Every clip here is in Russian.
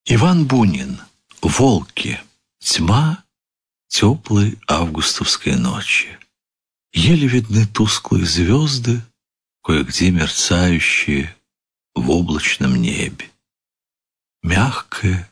Иван Бунин. Волки. Тьма теплой августовской ночи. Еле видны тусклые звезды, кое-где мерцающие в облачном небе. Мягкая,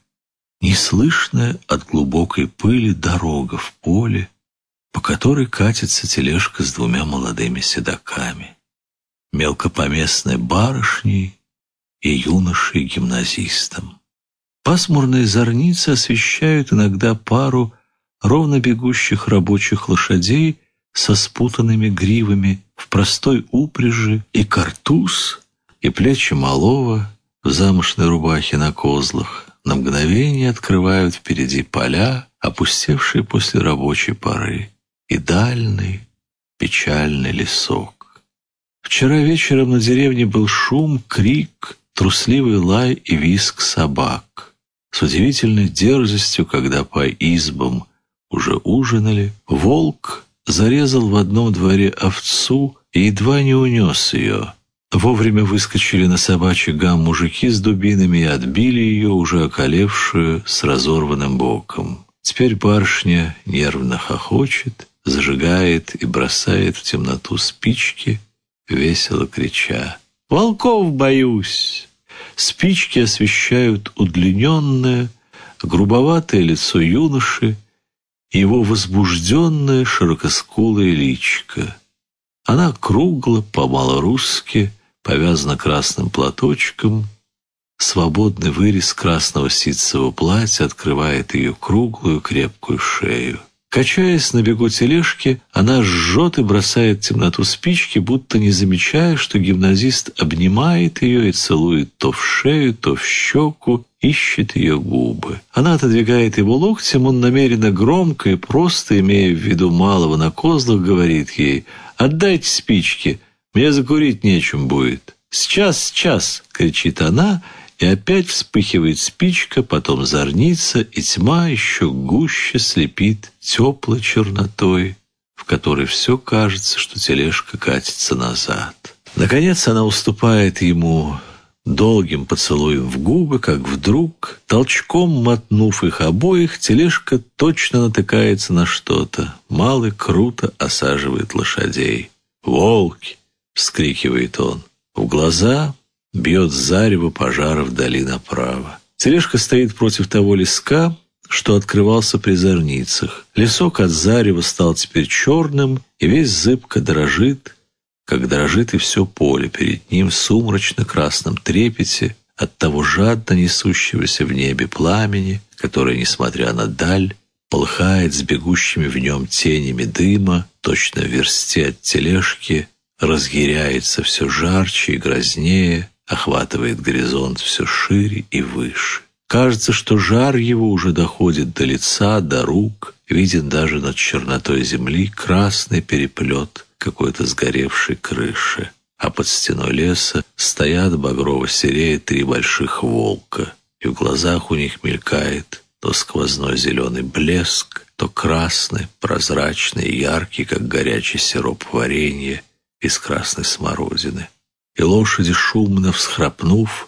неслышная от глубокой пыли дорога в поле, по которой катится тележка с двумя молодыми седоками, мелкопоместной барышней и юношей-гимназистом. Пасмурные зорницы освещают иногда пару ровно бегущих рабочих лошадей со спутанными гривами в простой упряжи, и картуз, и плечи малого в замшной рубахе на козлах на мгновение открывают впереди поля, опустевшие после рабочей поры, и дальний печальный лесок. Вчера вечером на деревне был шум, крик, трусливый лай и визг собак. С удивительной дерзостью, когда по избам уже ужинали, волк зарезал в одном дворе овцу и едва не унес ее. Вовремя выскочили на собачий гам мужики с дубинами и отбили ее, уже околевшую, с разорванным боком. Теперь барышня нервно хохочет, зажигает и бросает в темноту спички, весело крича: «Волков боюсь!» Спички освещают удлиненное, грубоватое лицо юноши и его возбужденное широкоскулое личико. Она кругло, по-малорусски, повязана красным платочком. Свободный вырез красного ситцевого платья открывает ее круглую крепкую шею. Качаясь на бегу тележки, она жжет и бросает в темноту спички, будто не замечая, что гимназист обнимает ее и целует то в шею, то в щеку, ищет ее губы. Она отодвигает его локтем, он намеренно громко и просто, имея в виду малого на козлах, говорит ей: «Отдайте спички, мне закурить нечем будет». «Сейчас!» — кричит она, и опять вспыхивает спичка, потом зорница, и тьма еще гуще слепит теплой чернотой, в которой все кажется, что тележка катится назад. Наконец она уступает ему долгим поцелуем в губы, как вдруг, толчком мотнув их обоих, тележка точно натыкается на что-то. Малый круто осаживает лошадей. «Волки!» — вскрикивает он. В глаза бьет зарево пожара вдали направо. Тележка стоит против того леска, что открывался при зорницах. Лесок от зарева стал теперь черным, и весь зыбко дрожит, как дрожит и все поле перед ним в сумрачно-красном трепете от того жадно несущегося в небе пламени, которое, несмотря на даль, полыхает с бегущими в нем тенями дыма, точно в версте от тележки, разъяряется все жарче и грознее, охватывает горизонт все шире и выше. Кажется, что жар его уже доходит до лица, до рук, виден даже над чернотой земли красный переплет какой-то сгоревшей крыши, а под стеной леса стоят багрово-серее 3 больших волка, и в глазах у них мелькает то сквозной зеленый блеск, то красный, прозрачный и яркий, как горячий сироп варенья из красной смородины. И лошади, шумно всхрапнув,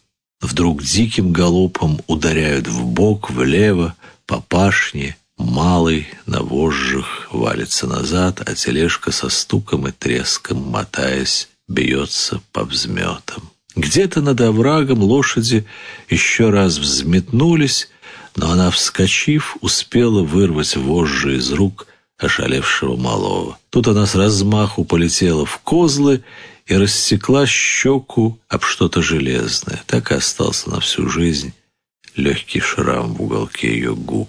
вдруг диким галопом ударяют вбок, влево, по пашне. Малый на вожжах валится назад, а тележка со стуком и треском, мотаясь, бьется по взметам. Где-то над оврагом лошади еще раз взметнулись, но она, вскочив, успела вырвать вожжи из рук ошалевшего малого. Тут она с размаху полетела в козлы и рассекла щеку об что-то железное. Так и остался на всю жизнь легкий шрам в уголке ее губ.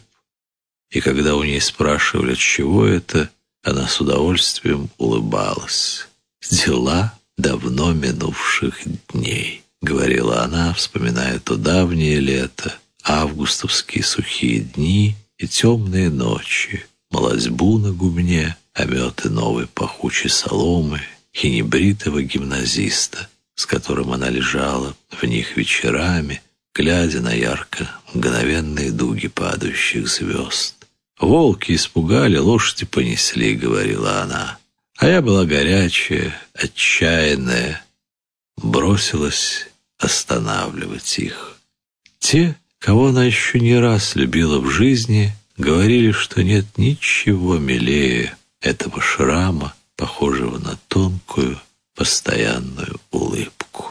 И когда у ней спрашивали, от чего это, она с удовольствием улыбалась. «Дела давно минувших дней», — говорила она, вспоминая то давнее лето, августовские сухие дни и темные ночи, молодьбу на гумне, ометы новой пахучей соломы и небритого гимназиста, с которым она лежала в них вечерами, глядя на ярко мгновенные дуги падающих звезд. «Волки испугали, лошади понесли», — говорила она. А я была горячая, отчаянная, бросилась останавливать их. Те Кого она еще не раз любила в жизни, говорили, что нет ничего милее этого шрама, похожего на тонкую, постоянную улыбку.